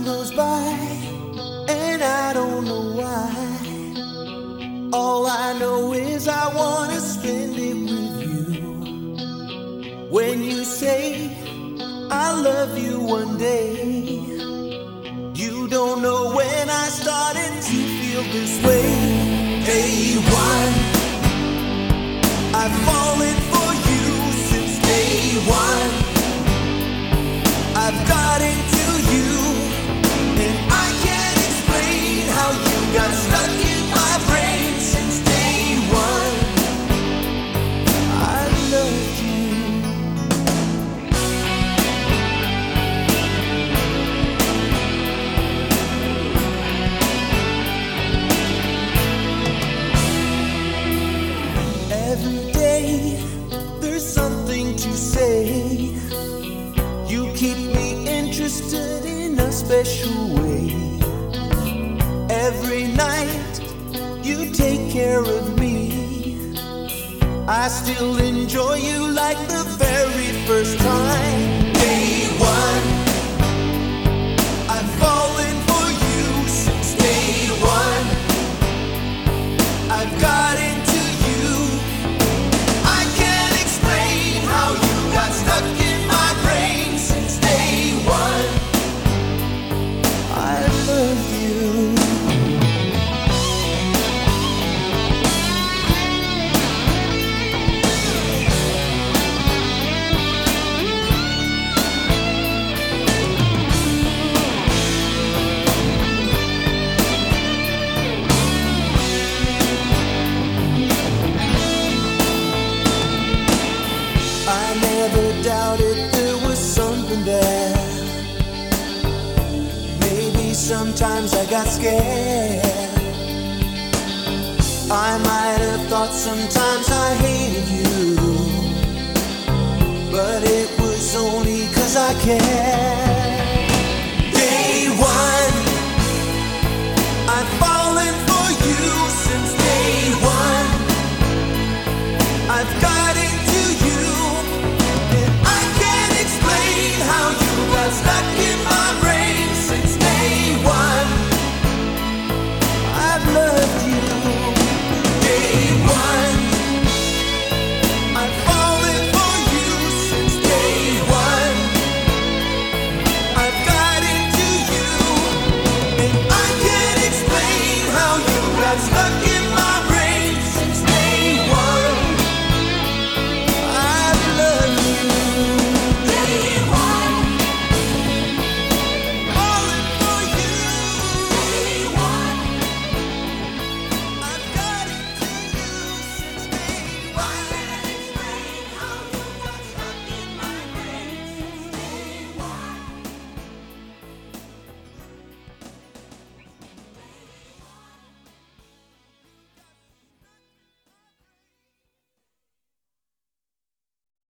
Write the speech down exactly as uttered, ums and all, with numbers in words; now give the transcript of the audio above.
goes by, and I don't know why. All I know is I wanna spend it with you. When you say I love you one day, you don't know when I started to feel this way. Day one, I've fallen for you since day one. I've got into you, and I can't explain how you got stuck in my brain since day one. I loved you. Every day there's something to say. You keep me interested in a special way. Every night you take care of me. I still enjoy you like the very first time. Day one, I've fallen for you since day one. I've got into you. I can't explain how you got stuck in my brain since day one. I love you. I never doubted there was something there. Maybe sometimes I got scared. I might have thought sometimes I hated you, but it was only 'cause I cared. Day one, I've fallen for you since day one. I've got into you, and I can't explain how you got stuck in my brain since day one. I've loved you. Day one, I've fallen for you since day one. I've got into you, and I can't explain how you got stuck in